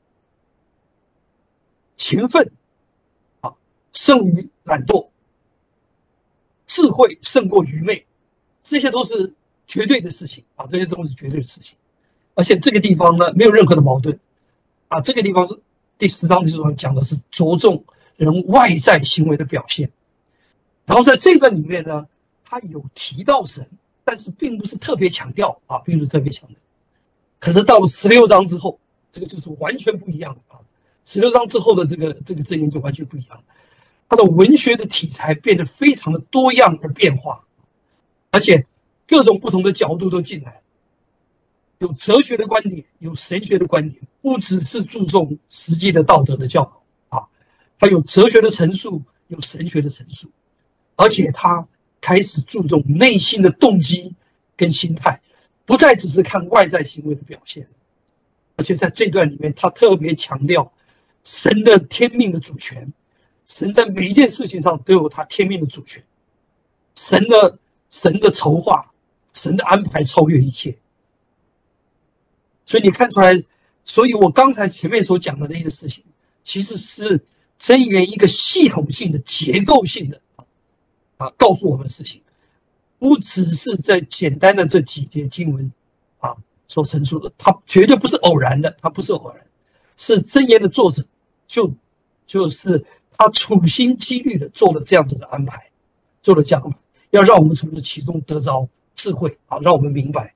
勤奋胜于懒惰，智慧胜过愚昧，这些都是绝对的事情啊，这些都是绝对的事情。而且这个地方呢没有任何的矛盾啊，这个地方是第10章第16章讲的是着重人外在行为的表现，然后在这段里面呢，他有提到神，但是并不是特别强调啊，并不是特别强调。可是到了16章之后，这个就是完全不一样的啊！16章之后的这个箴言就完全不一样了，它的文学的题材变得非常的多样而变化，而且各种不同的角度都进来，有哲学的观点，有神学的观点，不只是注重实际的道德的教导啊，它有哲学的陈述，有神学的陈述，而且它开始注重内心的动机跟心态。不再只是看外在行为的表现，而且在这段里面，他特别强调神的天命的主权，神在每一件事情上都有他天命的主权，神的筹划，神的安排超越一切。所以你看出来，所以我刚才前面所讲的那个事情，其实是箴言一个系统性的、结构性的告诉我们的事情。不只是在简单的这几节经文所陈述的，它绝对不是偶然的，它不是偶然，是箴言的作者就是他处心积虑的做了这样子的安排，做了这样的安排，要让我们从这其中得着智慧让我们明白。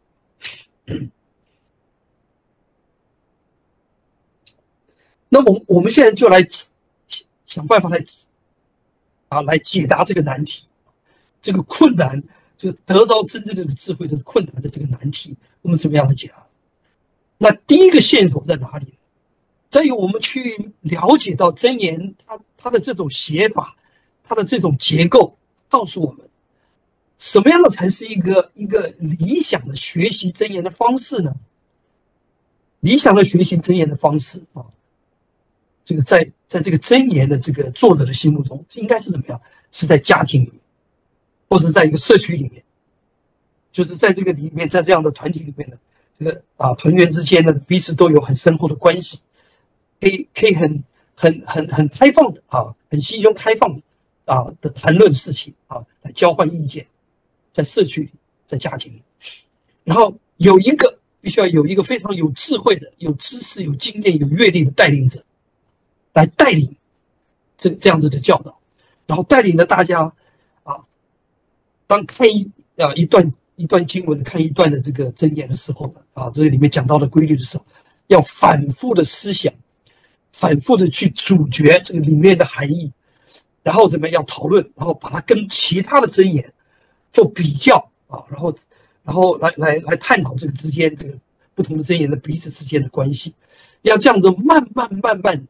那我们现在就来想办法来解答这个难题，这个困难。就得着真正的智慧的困难的这个难题，我们怎么样来解答？那第一个线索在哪里？在于我们去了解到箴言它的这种写法，它的这种结构，告诉我们什么样的才是一个理想的学习箴言的方式呢？理想的学习箴言的方式这个在这个箴言的这个作者的心目中，应该是怎么样？是在家庭里面。或者在一个社区里面，就是在这个里面，在这样的团体里面的这个团员之间呢，彼此都有很深厚的关系，可以很开放的很心胸开放的谈论事情来交换意见，在社区里，在家庭里，然后必须要有一个非常有智慧的、有知识、有经验、有阅历的带领者，来带领这样子的教导，然后带领着大家。当看一段经文，看一段的这个箴言的时候呢，这里面讲到的规律的时候，要反复的思想，反复的去咀嚼这个里面的含义，然后怎么样讨论，然后把它跟其他的箴言做比较然后来探讨这个之间这个不同的箴言的彼此之间的关系，要这样子慢慢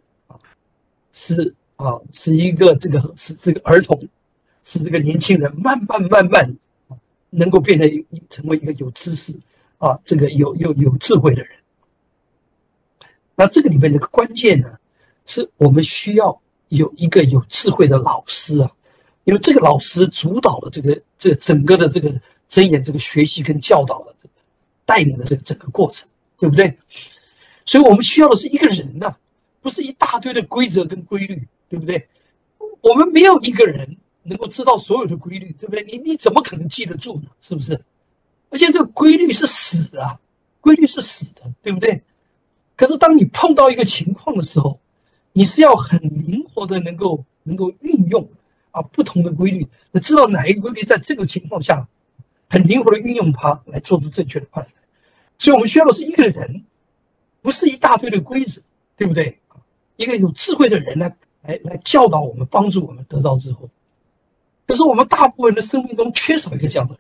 使一个使这个儿童。使这个年轻人慢慢能够变成为一个有知识这个有智慧的人。那这个里面的关键呢，是我们需要有一个有智慧的老师因为这个老师主导了这个整个的这个箴言这个学习跟教导的带领的这个整个过程，对不对？所以我们需要的是一个人不是一大堆的规则跟规律，对不对？我们没有一个人能够知道所有的规律，对不对？你怎么可能记得住呢？是不是？而且这个规律是死规律是死的，对不对？可是当你碰到一个情况的时候，你是要很灵活的能够运用不同的规律，你知道哪一个规律在这个情况下很灵活的运用它来做出正确的判断。所以我们需要的是一个人，不是一大堆的规则，对不对？一个有智慧的人来教导我们，帮助我们得到智慧。可是我们大部分人的生命中缺少一个这样的人，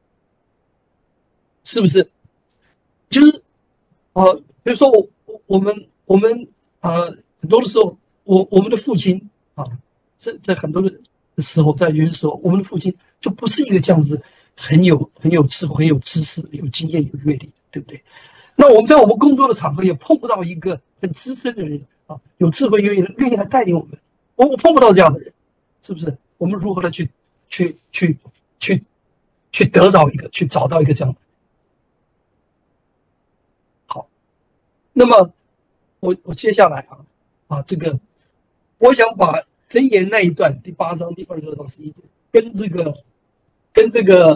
是不是？就是比如说我们很多的时候，我们的父亲啊，在很多的时候，在有些时候，我们的父亲就不是一个这样子很有智慧、很有知识、有经验、有阅历，对不对？那我们在我们工作的场合也碰不到一个很资深的人啊，有智慧、愿意来带领我们。我碰不到这样的人，是不是？我们如何的去去得到一个，去找到一个这样的？好，那么我接下来这个我想把箴言那一段第8章第22到11节跟这个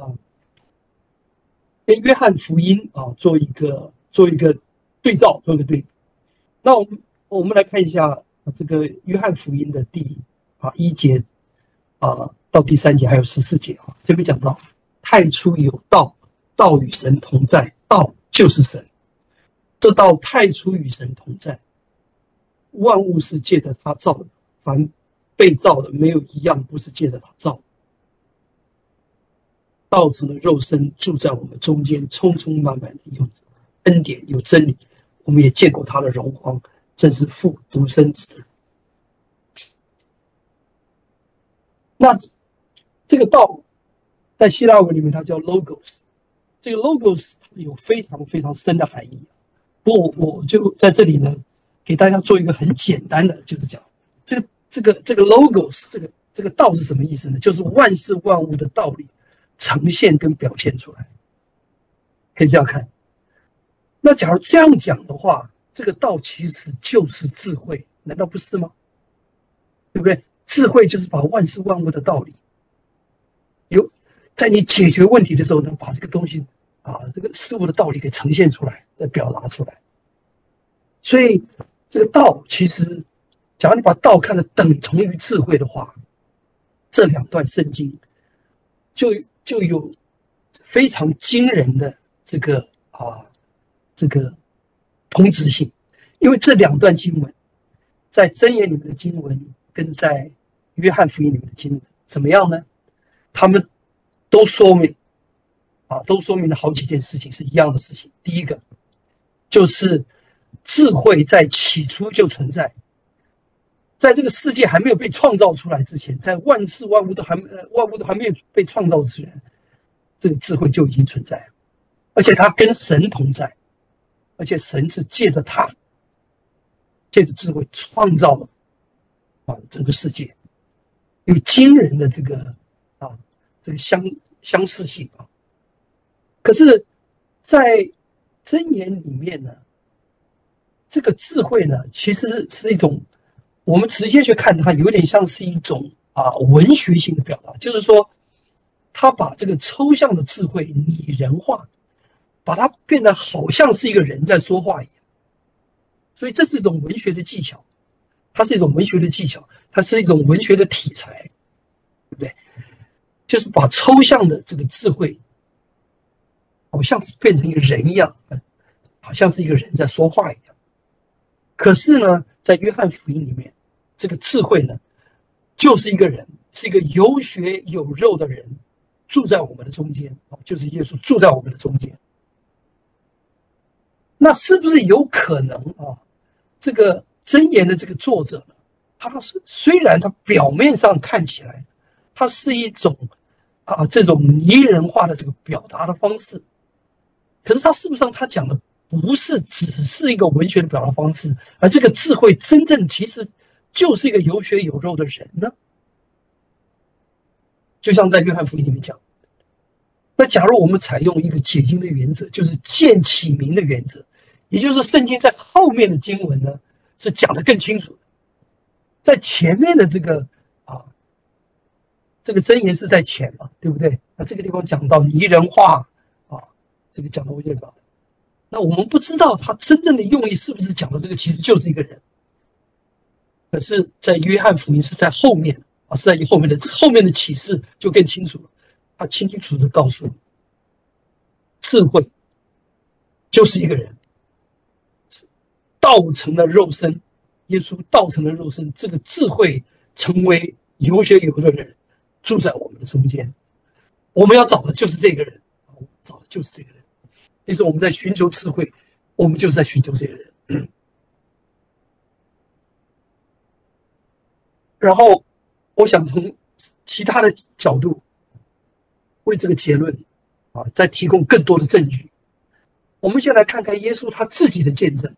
跟约翰福音做一个对照，做一个对比。那我们来看一下这个约翰福音的第1节到第3节还有14节这边讲到太初有道，道与神同在，道就是神。这道太初与神同在，万物是借着他造的，凡被造的没有一样不是借着他造的。道成了肉身，住在我们中间，充充满满的有恩典有真理。我们也见过他的荣光，正是父独生子的。那这个道在希腊文里面它叫 logos， 这个 logos 有非常非常深的含义。不过我就在这里呢，给大家做一个很简单的，就是讲这个 logos 这个道是什么意思呢？就是万事万物的道理呈现跟表现出来，可以这样看。那假如这样讲的话，这个道其实就是智慧，难道不是吗？对不对？智慧就是把万事万物的道理，在你解决问题的时候呢，把这个东西这个事物的道理给呈现出来，再表达出来。所以这个道其实，假如你把道看得等同于智慧的话，这2段圣经就有非常惊人的这个同质性。因为这2段经文在箴言里面的经文跟在约翰福音里面的经文怎么样呢？他们都说明了好几件事情是一样的事情。第一个就是智慧在起初就存在，在这个世界还没有被创造出来之前，在万事万物都还没有被创造之前，这个智慧就已经存在了，而且它跟神同在，而且神是借着它，借着智慧创造了整个世界，有惊人的这个相似性可是，在箴言里面呢，这个智慧呢，其实是一种我们直接去看它，有点像是一种文学性的表达，就是说，他把这个抽象的智慧拟人化，把它变得好像是一个人在说话一样。所以这是一种文学的技巧，它是一种文学的技巧，它是一种文学的题材，对不对？就是把抽象的这个智慧，好像是变成一个人一样，好像是一个人在说话一样。可是呢，在约翰福音里面，这个智慧呢，就是一个人，是一个有血有肉的人，住在我们的中间，就是耶稣住在我们的中间。那是不是有可能这个箴言的这个作者呢，他虽然他表面上看起来，他是一种这种拟人化的这个表达的方式，可是他事实上他讲的不是只是一个文学的表达方式，而这个智慧真正其实就是一个有血有肉的人呢？就像在约翰福音里面讲，那假如我们采用一个解经的原则，就是见启明的原则，也就是圣经在后面的经文呢是讲得更清楚的，在前面的这个箴言是在前嘛，对不对？那这个地方讲到拟人化这个讲到文学表达，那我们不知道他真正的用意是不是讲的这个其实就是一个人，可是，在约翰福音是在后面是在后面的启示就更清楚了，他清清楚楚的告诉你，智慧就是一个人，道成了肉身， 耶稣道成了肉身，这个智慧成为有血有肉的人，住在我们的中间。我们要找的就是这个人，找的就是这个人。其实我们在寻求智慧，我们就是在寻求这个人。然后，我想从其他的角度为这个结论再提供更多的证据。我们先来看看耶稣他自己的见证，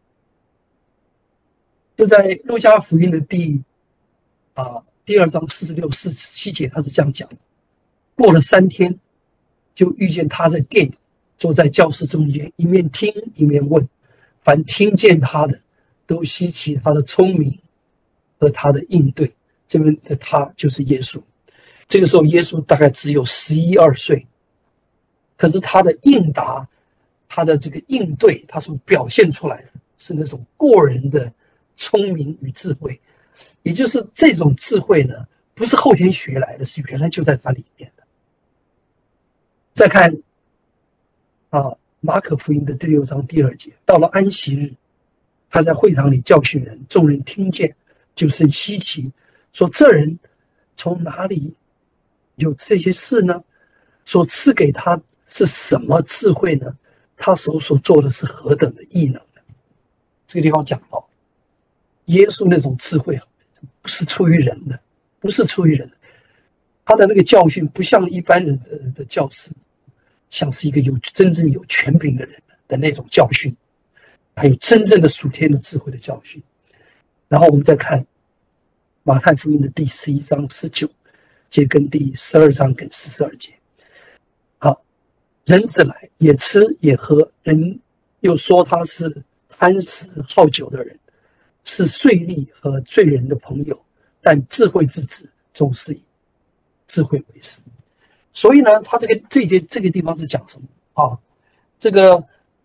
就在路加福音的第2章46、47节，他是这样讲的：过了3天，就遇见他在殿里，坐在教室中间，一面听一面问。凡听见他的，都稀奇他的聪明和他的应对。这边的他就是耶稣。这个时候，耶稣大概只有11、12岁，可是他的应答，他的这个应对，他所表现出来的是那种过人的聪明与智慧。也就是这种智慧呢，不是后天学来的，是原来就在他里面的。再看马可福音的第6章第2节，到了安息日，他在会堂里教训人，众人听见就甚稀奇，说这人从哪里有这些事呢？所赐给他是什么智慧呢？他所做的是何等的异能呢？这个地方讲到耶稣那种智慧不是出于人的，不是出于人的。他的那个教训不像一般人的教师，像是一个真正有权柄的人的那种教训，还有真正的属天的智慧的教训。然后我们再看马太福音的第11章19节跟第12章跟42节。人子来也吃也喝，人又说他是贪食好酒的人，是税吏和罪人的朋友，但智慧之子总是以智慧为师。所以呢，他这个地方是讲什么这个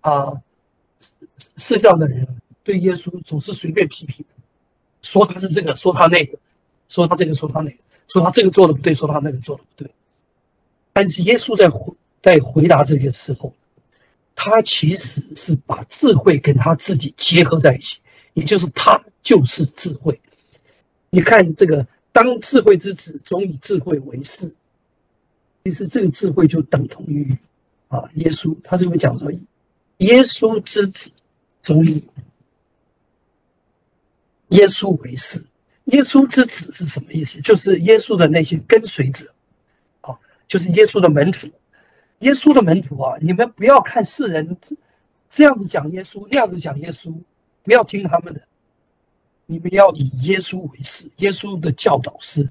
世上的人对耶稣总是随便批评，说他是这个，说他那个，说他这个，说他那个，说他这个做的不对，说他那个做的不对。但是耶稣在回答这个时候，他其实是把智慧跟他自己结合在一起，也就是他就是智慧。你看这个，当智慧之子总以智慧为师，其实这个智慧就等同于耶稣。他这边讲说，耶稣之子总以耶稣为师。耶稣之子是什么意思？就是耶稣的那些跟随者就是耶稣的门徒。耶稣的门徒你们不要看世人这样子讲耶稣，那样子讲耶稣，不要听他们的，你们要以耶稣为师。耶稣的教导是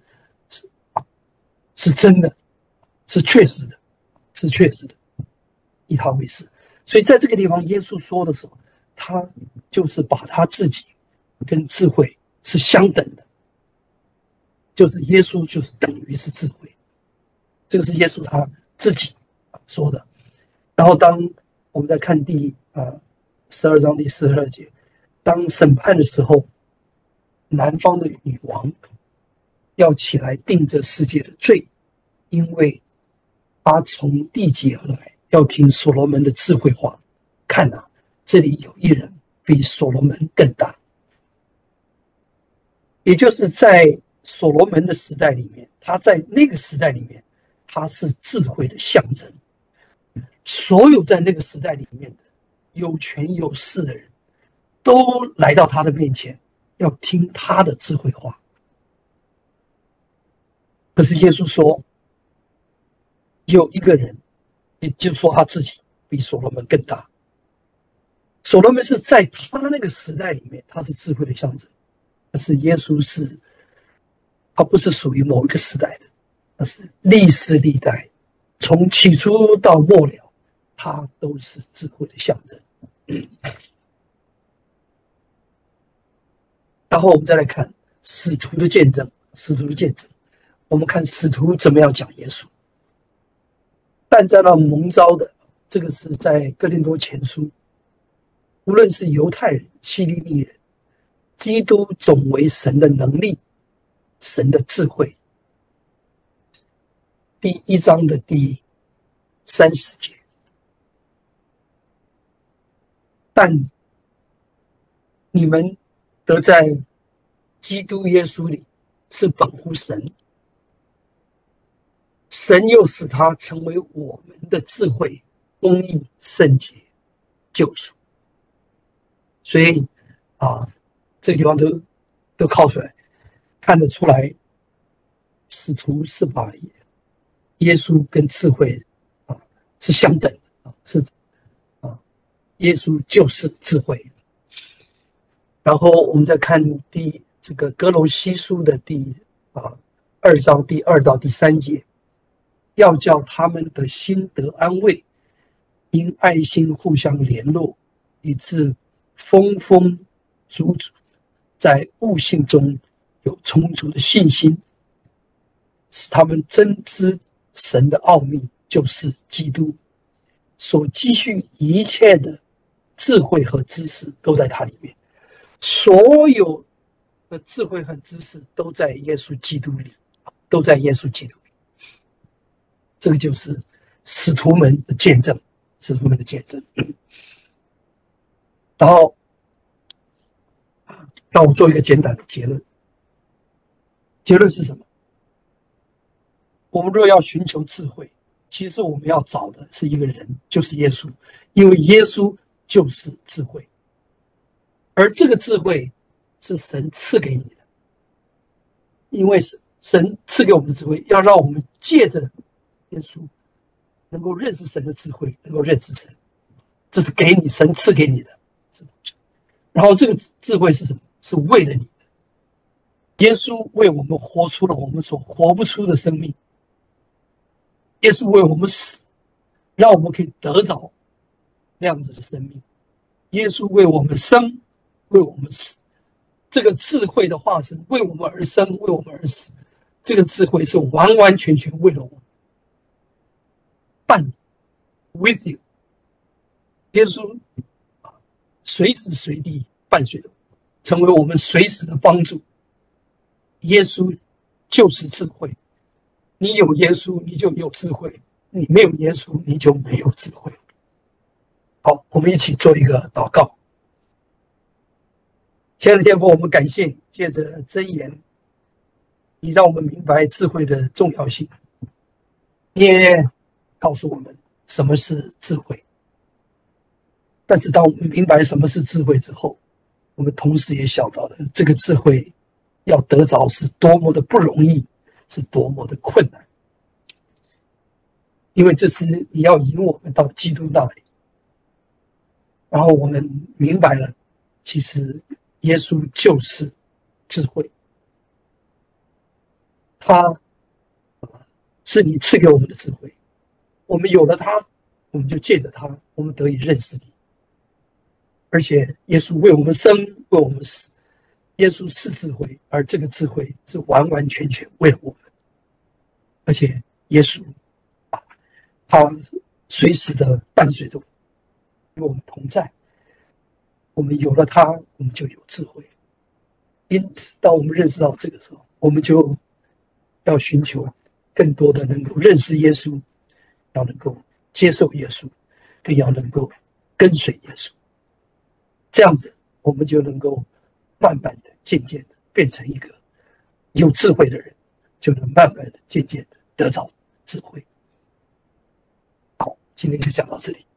真的，是确实的，是确实的，以他为师。所以在这个地方，耶稣说的时候，他就是把他自己跟智慧是相等的，就是耶稣就是等于是智慧。这个是耶稣他自己说的。然后当我们再看第12章第42节，当审判的时候，南方的女王要起来定这世界的罪，因为他从地极而来，要听所罗门的智慧话。看这里有一人比所罗门更大。也就是在所罗门的时代里面，他在那个时代里面，他是智慧的象征。所有在那个时代里面的有权有势的人，都来到他的面前，要听他的智慧话。可是耶稣说，有一个人，也就是说他自己比所罗门更大。所罗门是在他那个时代里面，他是智慧的象征，可是耶稣他不是属于某一个时代的，他是历世历代，从起初到末了，他都是智慧的象征。然后我们再来看使徒的见证。我们看使徒怎么样讲耶稣。但在那蒙召的，这个是在哥林多前书，无论是犹太人、希利尼人，基督总为神的能力，神的智慧。第1章的第30节。但你们得在基督耶稣里是本乎神，神又使他成为我们的智慧、公义、圣洁、救赎。所以这个地方都靠出来，看得出来，使徒是把耶稣跟智慧是相等的是耶稣就是智慧。然后我们再看这个哥罗西书的2章第2到第3节，要叫他们的心得安慰，因爱心互相联络，以致丰丰足足，在悟性中有充足的信心，使他们真知神的奥秘，就是基督，所积蓄一切的智慧和知识都在他里面。所有的智慧和知识都在耶稣基督里，都在耶稣基督里。这个就是使徒们的见证，使徒们的见证。然后让我做一个简短的结论。结论是什么？我们若要寻求智慧，其实我们要找的是一个人，就是耶稣，因为耶稣就是智慧，而这个智慧是神赐给你的，因为神赐给我们的智慧，要让我们借着耶稣能够认识神的智慧，能够认识神，这是给你神赐给你的。然后这个智慧是什么？是为了你的。耶稣为我们活出了我们所活不出的生命，耶稣为我们死，让我们可以得着那样子的生命。耶稣为我们生，为我们死，这个智慧的化身为我们而生，为我们而死。这个智慧是完完全全为了我们，伴你 with you。 耶稣随时随地伴随着我们，成为我们随时的帮助。耶稣就是智慧，你有耶稣你就有智慧，你没有耶稣你就没有智慧。好，我们一起做一个祷告。亲爱的天父，我们感谢你，借着箴言，你让我们明白智慧的重要性，你也告诉我们什么是智慧。但是当我们明白什么是智慧之后，我们同时也晓得了这个智慧要得着是多么的不容易，是多么的困难。因为这是你要引我们到基督那里，然后我们明白了，其实耶稣就是智慧，他是你赐给我们的智慧，我们有了他，我们就借着他，我们得以认识你。而且耶稣为我们生，为我们死，耶稣是智慧，而这个智慧是完完全全为了我们。而且耶稣他随时的伴随着我们，与我们同在。我们有了他，我们就有智慧。因此当我们认识到这个时候，我们就要寻求更多的能够认识耶稣，要能够接受耶稣，更要能够跟随耶稣。这样子我们就能够慢慢的渐渐的变成一个有智慧的人，就能慢慢的渐渐的得着智慧。好，今天就讲到这里。